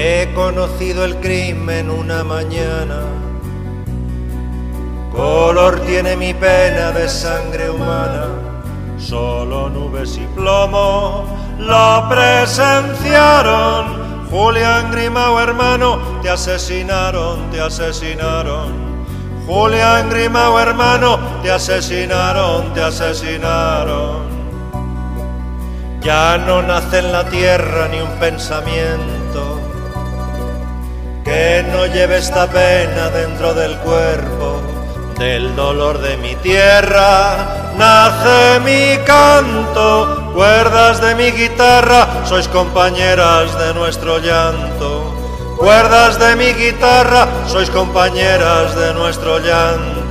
He conocido el crimen una mañana, color tiene mi pena de sangre humana, solo nubes y plomo lo presenciaron. Julián Grimao, hermano, te asesinaron, te asesinaron. Julián Grimao, hermano, te asesinaron, te asesinaron. Ya no nace en la tierra ni un pensamiento que no lleve esta pena dentro del cuerpo. Del dolor de mi tierra nace mi canto, cuerdas de mi guitarra, sois compañeras de nuestro llanto. Cuerdas de mi guitarra, sois compañeras de nuestro llanto.